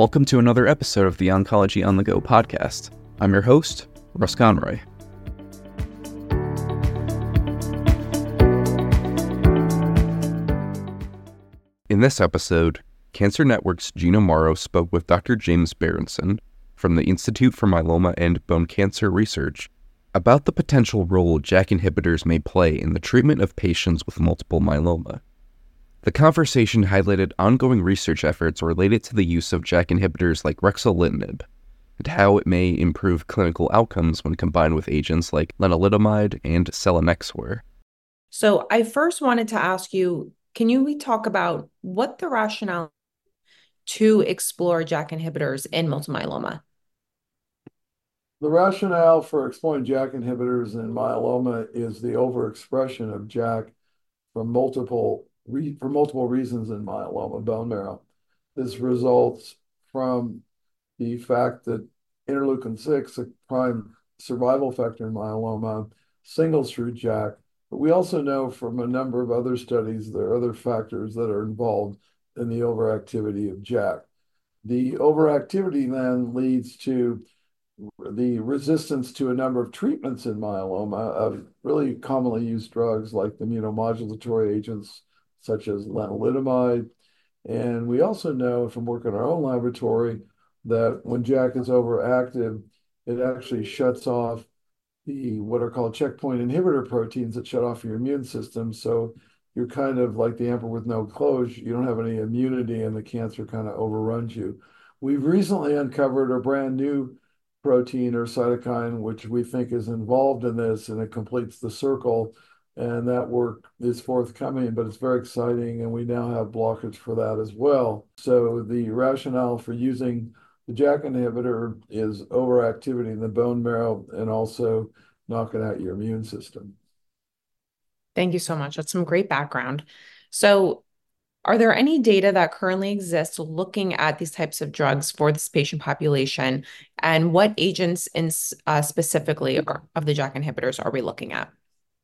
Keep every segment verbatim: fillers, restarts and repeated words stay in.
Welcome to another episode of the Oncology on the Go podcast. I'm your host, Russ Conroy. In this episode, Cancer Network's Gina Morrow spoke with Doctor James Berenson from the Institute for Myeloma and Bone Cancer Research about the potential role J A K inhibitors may play in the treatment of patients with multiple myeloma. The conversation highlighted ongoing research efforts related to the use of J A K inhibitors like ruxolitinib and how it may improve clinical outcomes when combined with agents like lenalidomide and selinexor. So I first wanted to ask you, can you talk about what the rationale to explore J A K inhibitors in multiple myeloma? The rationale for exploring J A K inhibitors in myeloma is the overexpression of J A K for multiple re for multiple reasons in myeloma bone marrow. This results from the fact that interleukin six, a prime survival factor in myeloma, signals through J A K. But we also know from a number of other studies there are other factors that are involved in the overactivity of J A K. The overactivity then leads to the resistance to a number of treatments in myeloma of really commonly used drugs like the immunomodulatory agents such as lenalidomide. And we also know from work in our own laboratory that when J A K is overactive, it actually shuts off the what are called checkpoint inhibitor proteins that shut off your immune system. So you're kind of like the emperor with no clothes. You don't have any immunity and the cancer kind of overruns you. We've recently uncovered a brand new protein or cytokine, which we think is involved in this, and it completes the circle. And that work is forthcoming, but it's very exciting, and we now have blockage for that as well. So the rationale for using the J A K inhibitor is overactivity in the bone marrow and also knocking out your immune system. Thank you so much. That's some great background. So are there any data that currently exists looking at these types of drugs for this patient population, and what agents in, uh, specifically are, of the J A K inhibitors are we looking at?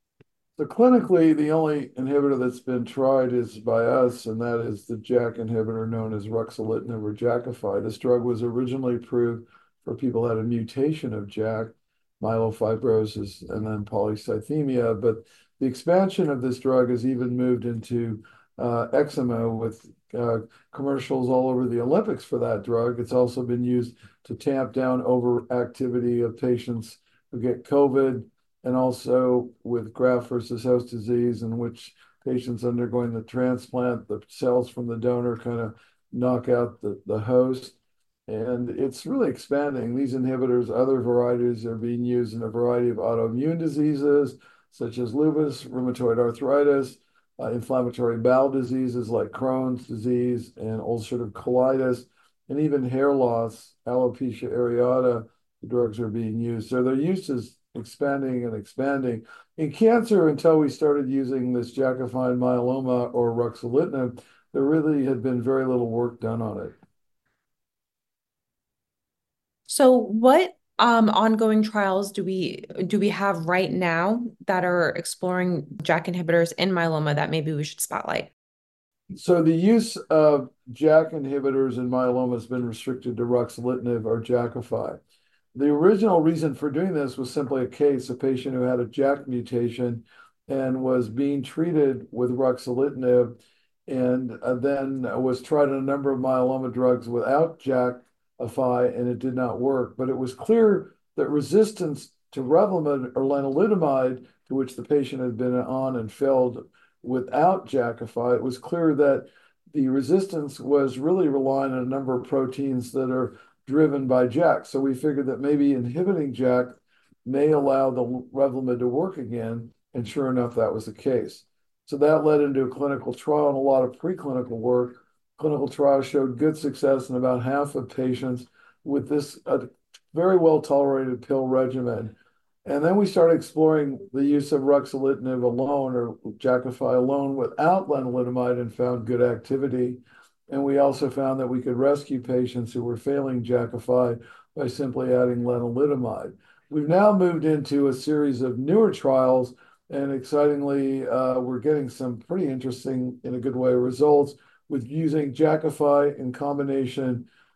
So clinically, the only inhibitor that's been tried is by us, and that is the J A K inhibitor known as ruxolitinib or Jakafi. This drug was originally approved for people who had a mutation of J A K, myelofibrosis, and then polycythemia. But the expansion of this drug has even moved into uh, eczema with uh, commercials all over the Olympics for that drug. It's also been used to tamp down overactivity of patients who get COVID, and also with graft versus host disease, in which patients undergoing the transplant, the cells from the donor kind of knock out the, the host. And it's really expanding. These inhibitors, other varieties, are being used in a variety of autoimmune diseases, such as lupus, rheumatoid arthritis, uh, inflammatory bowel diseases like Crohn's disease and ulcerative colitis, and even hair loss, alopecia areata. The drugs are being used. So their use is expanding and expanding. In cancer, until we started using this Jakafi myeloma or ruxolitinib, there really had been very little work done on it. So what um, ongoing trials do we do we have right now that are exploring J A K inhibitors in myeloma that maybe we should spotlight? So the use of J A K inhibitors in myeloma has been restricted to ruxolitinib or Jakafi. The original reason for doing this was simply a case, a patient who had a J A K mutation and was being treated with ruxolitinib, and uh, then was tried on a number of myeloma drugs without Jakafi, and it did not work. But it was clear that resistance to Revlimid or lenalidomide, to which the patient had been on and failed without Jakafi, it was clear that the resistance was really relying on a number of proteins that are driven by J A K. So we figured that maybe inhibiting J A K may allow the Revlimid to work again, and sure enough, that was the case. So that led into a clinical trial and a lot of preclinical work. Clinical trials showed good success in about half of patients with this uh, very well-tolerated pill regimen. And then we started exploring the use of ruxolitinib alone or Jakafi alone without lenalidomide and found good activity. And we also found that we could rescue patients who were failing Jakafi by simply adding lenalidomide. We've now moved into a series of newer trials, and excitingly, uh, we're getting some pretty interesting, in a good way, results with using Jakafi in combination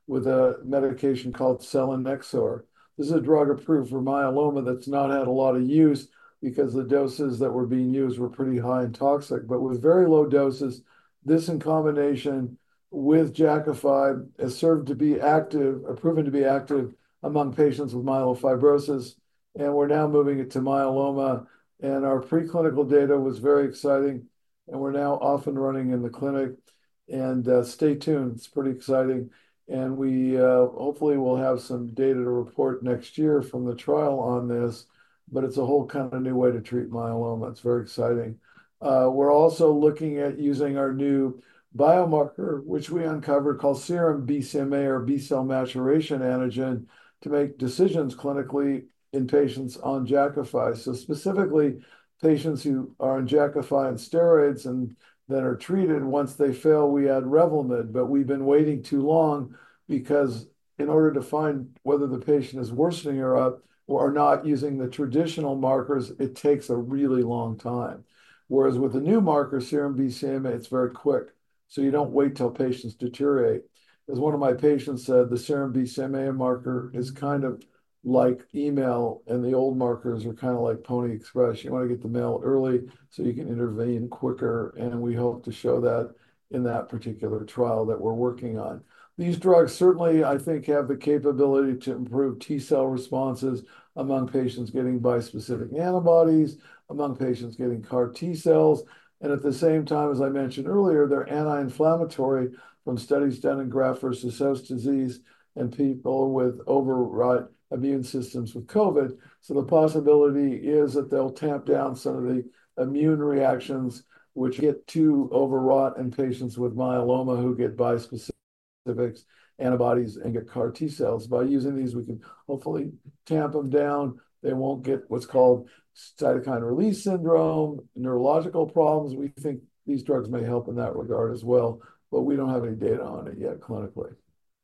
with a medication called selinexor. This is a drug approved for myeloma that's not had a lot of use because the doses that were being used were pretty high and toxic. But with very low doses, this in combination with Jakafi has served to be active, or proven to be active among patients with myelofibrosis. And we're now moving it to myeloma. And our preclinical data was very exciting. And we're now off and running in the clinic. And uh, stay tuned, it's pretty exciting. And we uh, hopefully will have some data to report next year from the trial on this, but it's a whole kind of new way to treat myeloma. It's very exciting. Uh, we're also looking at using our new biomarker, which we uncovered called serum B C M A or B cell maturation antigen to make decisions clinically in patients on Jakafi. So specifically, patients who are on Jakafi and steroids and that are treated, once they fail, we add Revlimid, but we've been waiting too long because in order to find whether the patient is worsening or up or not using the traditional markers, it takes a really long time. Whereas with the new marker, serum B C M A, it's very quick. So you don't wait till patients deteriorate. As one of my patients said, the serum B C M A marker is kind of like email, and the old markers are kind of like Pony Express. You want to get the mail early so you can intervene quicker, and we hope to show that in that particular trial that we're working on. These drugs certainly, I think, have the capability to improve T cell responses among patients getting bispecific antibodies, among patients getting C A R T cells, and at the same time, as I mentioned earlier, they're anti-inflammatory from studies done in graft versus host disease and people with overwrought immune systems with COVID. So the possibility is that they'll tamp down some of the immune reactions which get too overwrought in patients with myeloma who get bispecifics, antibodies, and get C A R T cells. By using these, we can hopefully tamp them down. They won't get what's called cytokine release syndrome, neurological problems. We think these drugs may help in that regard as well, but we don't have any data on it yet clinically.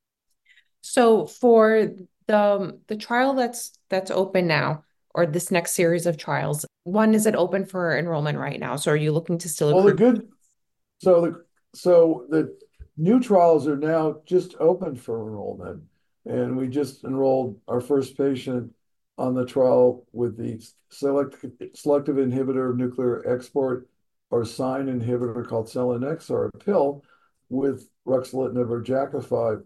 So for the the trial that's that's open now, or this next series of trials, one, is it open for enrollment right now? So are you looking to still Well, the accrue? good, so the so the new trials are now just open for enrollment, and we just enrolled our first patient on the trial with the select, selective inhibitor of nuclear export or SINE inhibitor called selinexor, a pill with ruxolitinib or Jakafi.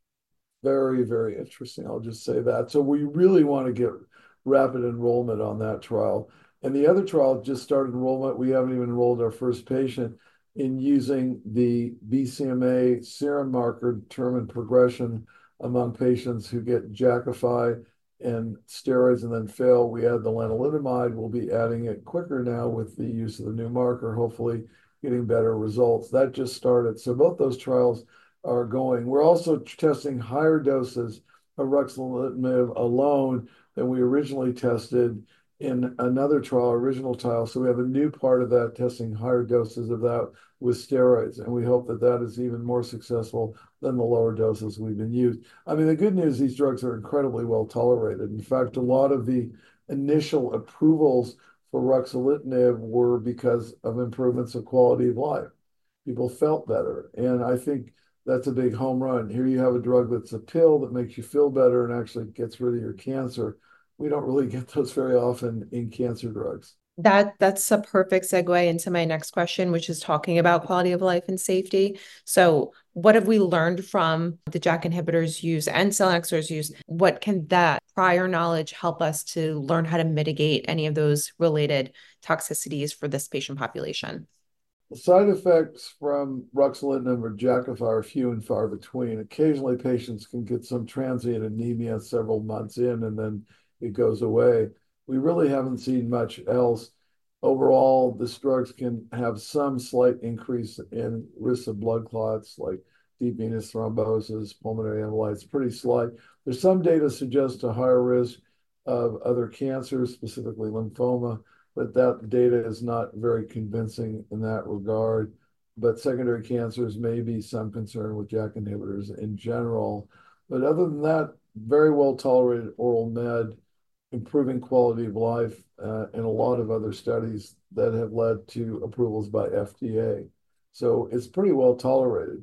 Very, very interesting. I'll just say that. So we really want to get rapid enrollment on that trial. And the other trial just started enrollment. We haven't even enrolled our first patient in using the B C M A serum marker to determine progression among patients who get Jakafi and steroids and then fail. We add the lenalidomide. We'll be adding it quicker now with the use of the new marker, hopefully getting better results. That just started. So both those trials are going. We're also testing higher doses of ruxolitinib alone than we originally tested in another trial, original trial. So we have a new part of that, testing higher doses of that with steroids. And we hope that that is even more successful than the lower doses we've been used. I mean, the good news, these drugs are incredibly well tolerated. In fact, a lot of the initial approvals for ruxolitinib were because of improvements of quality of life. People felt better. And I think that's a big home run. Here you have a drug that's a pill that makes you feel better and actually gets rid of your cancer. We don't really get those very often in cancer drugs. That that's a perfect segue into my next question, which is talking about quality of life and safety. So what have we learned from the J A K inhibitors use and selinexor's use? What can that prior knowledge help us to learn how to mitigate any of those related toxicities for this patient population? Side effects from ruxolitinib or Jakafi are few and far between. Occasionally, patients can get some transient anemia several months in, and then it goes away. We really haven't seen much else. Overall, these drugs can have some slight increase in risk of blood clots, like deep venous thrombosis, pulmonary emboli, pretty slight. There's some data suggest a higher risk of other cancers, specifically lymphoma, but that data is not very convincing in that regard. But secondary cancers may be some concern with J A K inhibitors in general. But other than that, very well tolerated oral med, improving quality of life, uh, and a lot of other studies that have led to approvals by F D A. So it's pretty well tolerated.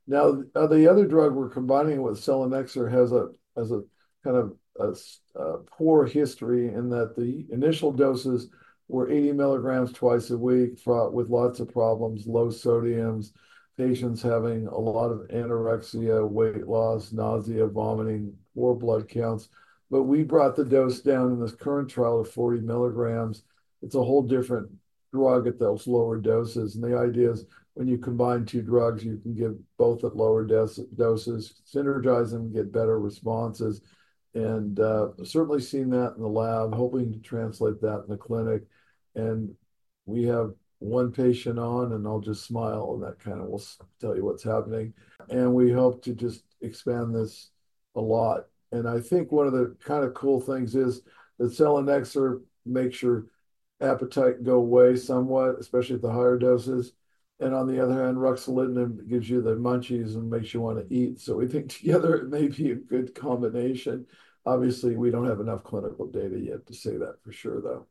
Now, uh, the other drug we're combining with selinexor has a has a kind of a, a poor history in that the initial doses were eighty milligrams twice a week, fraught with lots of problems, low sodiums, patients having a lot of anorexia, weight loss, nausea, vomiting, poor blood counts. But we brought the dose down in this current trial to forty milligrams. It's a whole different drug at those lower doses. And the idea is when you combine two drugs, you can give both at lower doses, synergize them, get better responses. And uh, certainly seen that in the lab, hoping to translate that in the clinic. And we have one patient on, and I'll just smile, and that kind of will tell you what's happening. And we hope to just expand this a lot. And I think one of the kind of cool things is that selinexor makes your appetite go away somewhat, especially at the higher doses. And on the other hand, ruxolitinib gives you the munchies and makes you want to eat. So we think together it may be a good combination. Obviously, we don't have enough clinical data yet to say that for sure, though.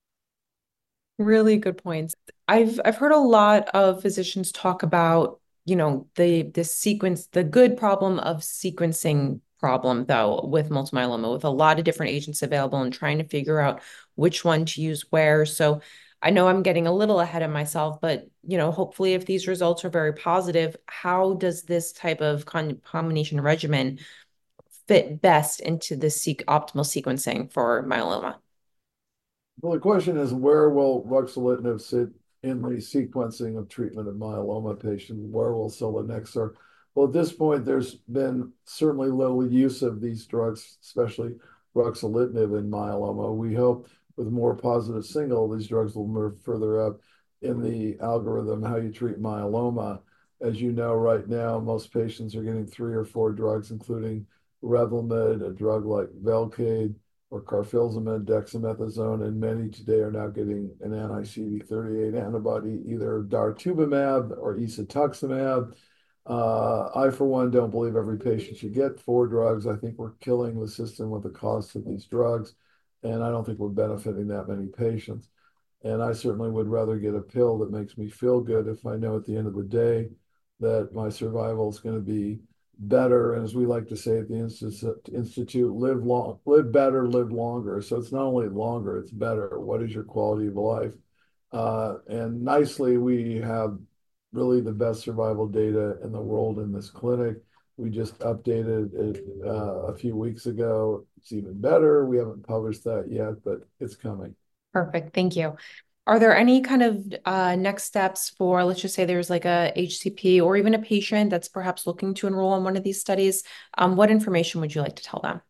Really good points. I've I've heard a lot of physicians talk about, you know, the the sequence, the good problem of sequencing problem though with multiple myeloma, with a lot of different agents available and trying to figure out which one to use where. So I know I'm getting a little ahead of myself, but you know, hopefully if these results are very positive, how does this type of con combination regimen fit best into the seq optimal sequencing for myeloma? Well, the question is, where will ruxolitinib sit in the sequencing of treatment of myeloma patients? Where will selinexor? Well, at this point, there's been certainly little use of these drugs, especially ruxolitinib in myeloma. We hope with more positive signal, these drugs will move further up in the algorithm, how you treat myeloma. As you know, right now, most patients are getting three or four drugs, including Revlimid, a drug like Velcade, or carfilzomib, dexamethasone, and many today are now getting an anti-C D thirty-eight antibody, either daratumumab or isatuximab. Uh, I, for one, don't believe every patient should get four drugs. I think we're killing the system with the cost of these drugs, and I don't think we're benefiting that many patients. And I certainly would rather get a pill that makes me feel good if I know at the end of the day that my survival is going to be better. And as we like to say at the Institute, live long, live better, live longer. So it's not only longer, it's better. What is your quality of life? Uh, and nicely, we have really the best survival data in the world in this clinic. We just updated it uh, a few weeks ago. It's even better. We haven't published that yet, but it's coming. Perfect. Thank you. Are there any kind of uh, next steps for, let's just say there's like a H C P or even a patient that's perhaps looking to enroll in one of these studies? Um, what information would you like to tell them?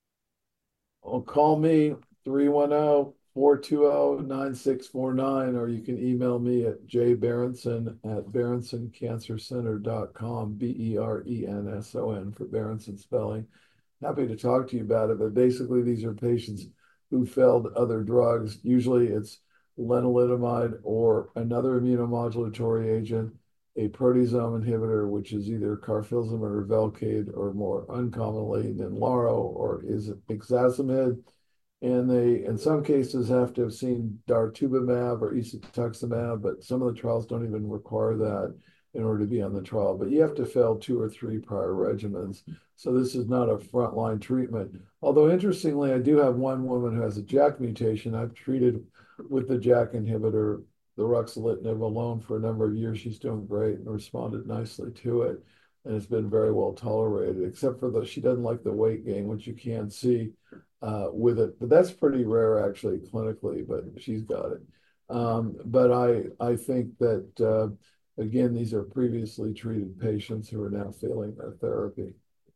Well, call me three one zero, four two zero, nine six four nine, or you can email me at jberenson at berenson cancer center dot com, B E R E N S O N for Berenson spelling. Happy to talk to you about it, but basically these are patients who failed other drugs. Usually it's lenalidomide or another immunomodulatory agent, a proteasome inhibitor, which is either carfilzomib or Velcade, or more uncommonly Ninlaro or is ixazomib. And they, in some cases, have to have seen daratumumab or isatuximab, but some of the trials don't even require that in order to be on the trial. But you have to fail two or three prior regimens. So this is not a frontline treatment. Although interestingly, I do have one woman who has a JAK mutation. I've treated with the JAK inhibitor, the ruxolitinib alone for a number of years. She's doing great and responded nicely to it. And it's been very well tolerated, except for the, she doesn't like the weight gain, which you can see uh, with it. But that's pretty rare actually clinically, but she's got it. Um, but I, I think that, uh, again, these are previously treated patients who are now failing their therapy.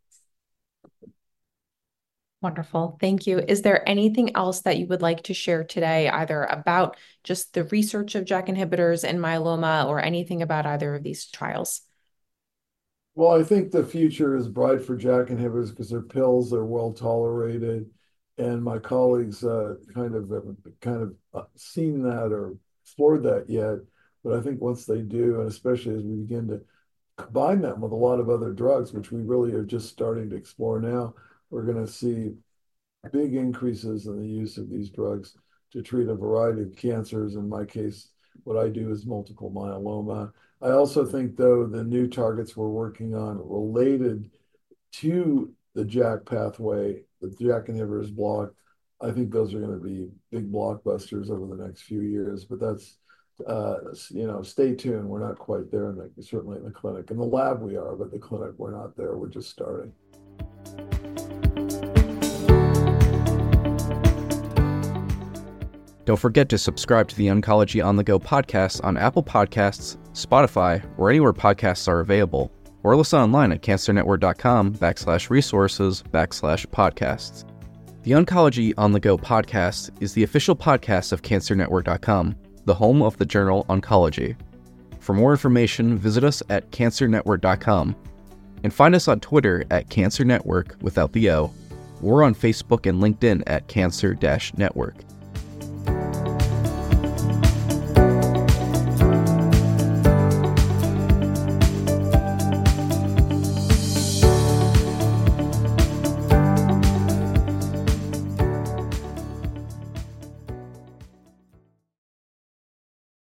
Wonderful. Thank you. Is there anything else that you would like to share today, either about just the research of JAK inhibitors and myeloma or anything about either of these trials? Well, I think the future is bright for JAK inhibitors because they're pills, they're well tolerated, and my colleagues uh, kind of have kind of uh, seen that or explored that yet. But I think once they do, and especially as we begin to combine them with a lot of other drugs, which we really are just starting to explore now, we're going to see big increases in the use of these drugs to treat a variety of cancers. In my case, What I do is multiple myeloma. I also think, though, the new targets we're working on related to the JAK pathway, the JAK inhibitors block, I think those are going to be big blockbusters over the next few years. But that's, uh, you know, stay tuned. We're not quite there, in the, certainly in the clinic. In the lab we are, but the clinic we're not there. We're just starting. Don't forget to subscribe to the Oncology on the Go podcast on Apple Podcasts, Spotify, or anywhere podcasts are available, or listen online at cancernetwork.com backslash resources backslash podcasts. The Oncology on the Go podcast is the official podcast of cancer network dot com, the home of the journal Oncology. For more information, visit us at cancer network dot com and find us on Twitter at CancerNetwork without the O, or on Facebook and LinkedIn at Cancer Network.